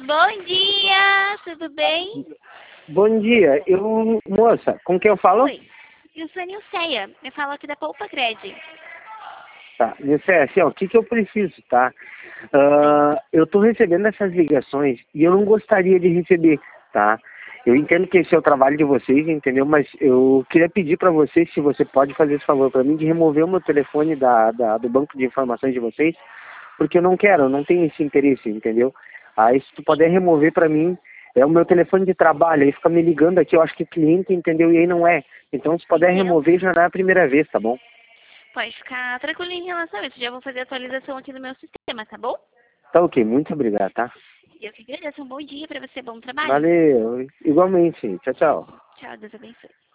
Bom dia, tudo bem? Bom dia, moça, com quem eu falo? Oi, eu sou a Nilceia, eu falo aqui da Poupa Cred. Tá, isso é assim, ó, o que eu preciso, tá? Sim. Eu tô recebendo essas ligações e eu não gostaria de receber, tá? Eu entendo que esse é o trabalho de vocês, entendeu? Mas eu queria pedir para vocês, se você pode fazer esse favor para mim, de remover o meu telefone do banco de informações de vocês, porque eu não quero, eu não tenho esse interesse, entendeu? Aí se tu puder remover para mim, é o meu telefone de trabalho, aí fica me ligando aqui, eu acho que o cliente entendeu e aí não é. Então se puder Entendo. remover já não é a primeira vez, tá bom? Pode ficar tranquilo em relação a isso. Já vou fazer a atualização aqui no meu sistema, tá bom? Tá ok, muito obrigado, tá? Eu que agradeço. Um bom dia pra você, bom trabalho. Valeu, igualmente, tchau, tchau. Tchau, Deus abençoe.